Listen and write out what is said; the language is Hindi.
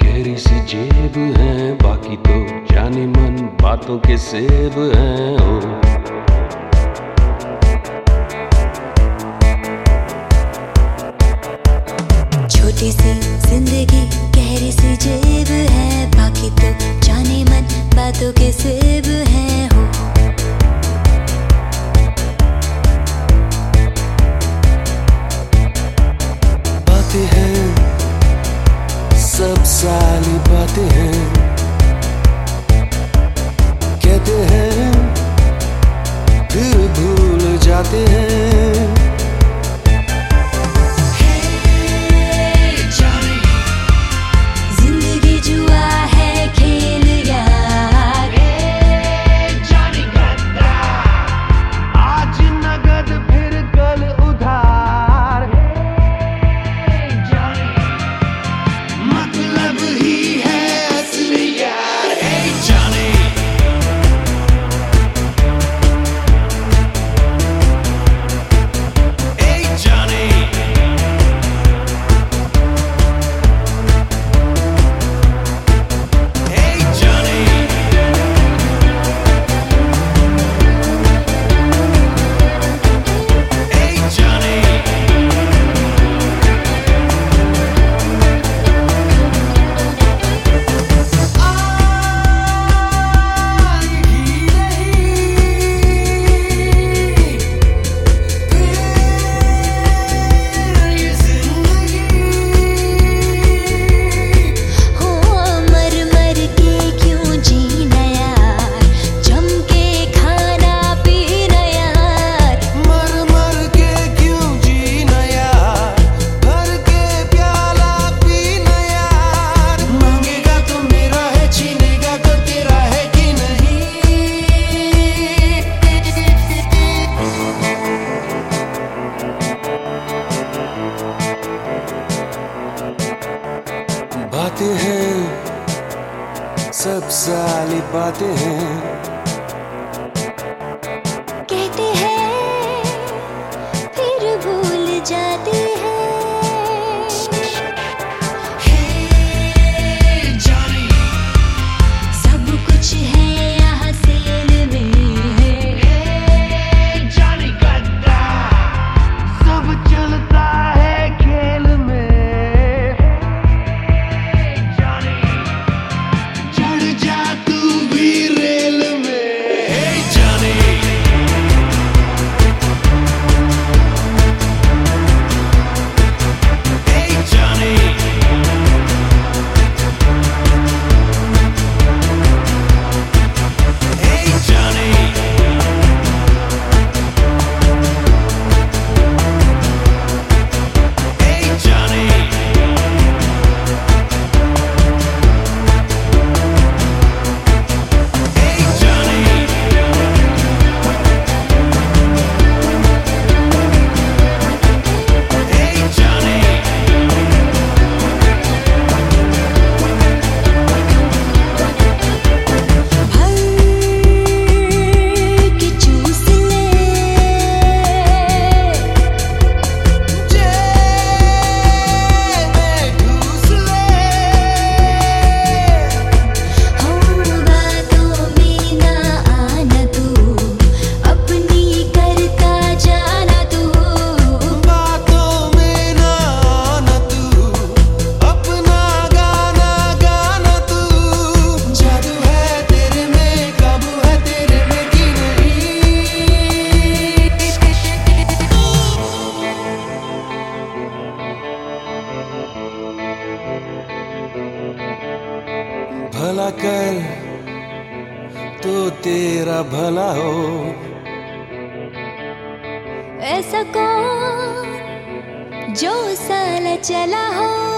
गहरी सी जेब है, बाकी तो जाने मन बातों के सेब हैं। ओ छोटी सी जिंदगी गहरी सी जेब है, बाकी तो जाने मन बातों के सेब हैं। हो बातें हैं, सब साली बातें हैं, कहते हैं फिर भूल जाते हैं। बातें हैं, सब साली बातें हैं, कहते हैं फिर भूल जाते हैं। सब कुछ है यहाँ सेल में है, सब चलता है खेल में। चढ़ जा तू भी रेल में, जाने भला कर तो तेरा भला हो। ऐसा कौन जो साला चला हो।